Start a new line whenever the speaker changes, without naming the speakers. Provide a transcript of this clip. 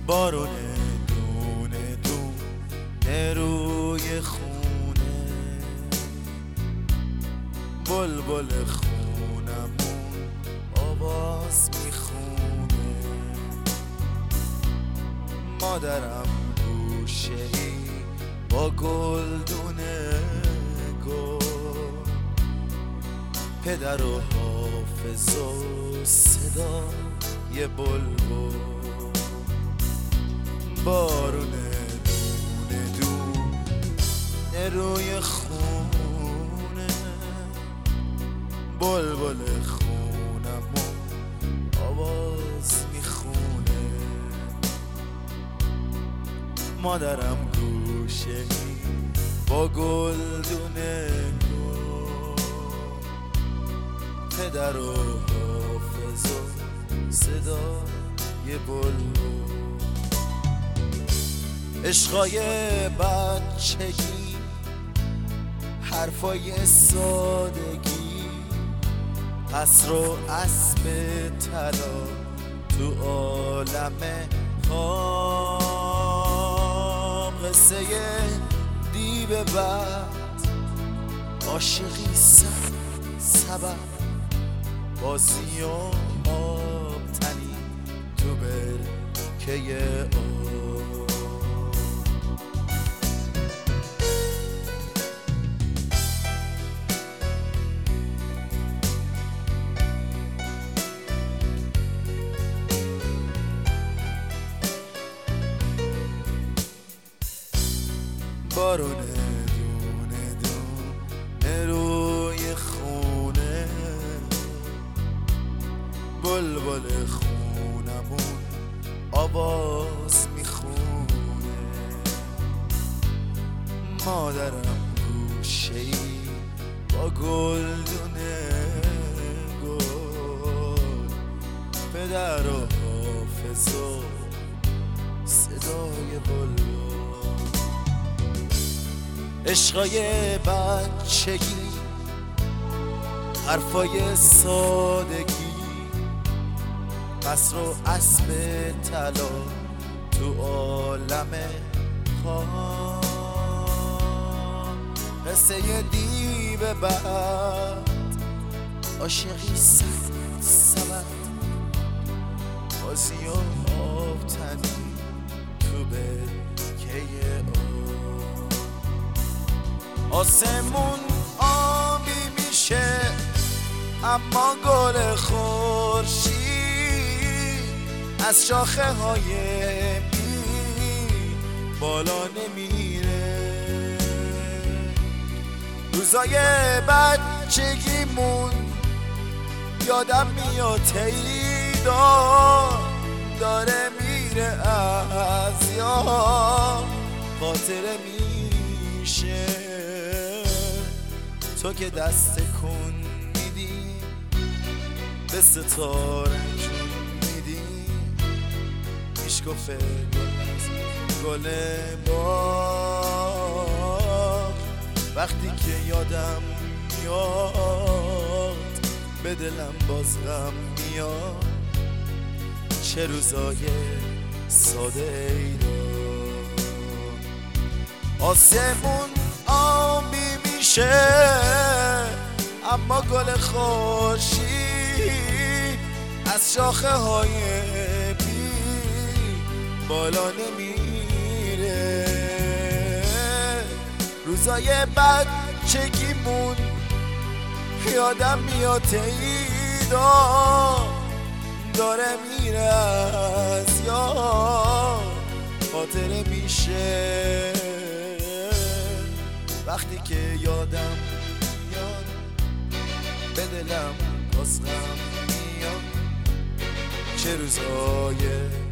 بارونه دونه دونه روی خونه، بلبل خونمون آواز میخونه. مادرم گوشه‌ای با گلدونه گل، پدر و حافظ و صدای بلبل. بارونه دونه دونه روی خونه، بلبل خونمون آواز میخونه. مادرم گوشه‌ای با گلدونه گل، پدر و حافظ و صدای بلبل. عشقای بچگی، حرفای سادگی، قصر و اسب طلا تو عالم خواب. قصه دیو بد، عاشقی سبب، بازی و آب تنی تو برکه آب. بارونه دونه دونه روی خونه، بلبل خونمون آواز میخونه. مادرم گوشه‌ای با گلدونه گل، پدر و حافظ و صدای بلبل. عشقای بچگی، حرفای سادگی، قصر و اسب طلا تو عالم خواب. قصه دیو بد، عاشقی سبد، بازی و آب تنی تو برکه آب. آسمون آبی میشه اما گل خورشید از شاخه های بی بالا نمیره. روزای بچگیمون یادم میاد داره میره از یاد، خاطره میشه تو که دست کن میدی به ستاره جون میدی. میشکفه گل باغ، وقتی که یادم میاد به دلم باز غم میاد. چه روزای ساده ای دار. آسمون آبی میشه اما گل خورشید از شاخه های بی بالا نمیره. روزای بچگیمون یادم میاد داره میره از یاد، خاطره میشه وقتی که یادم میاد به دلم باز غم میاد. چه روزای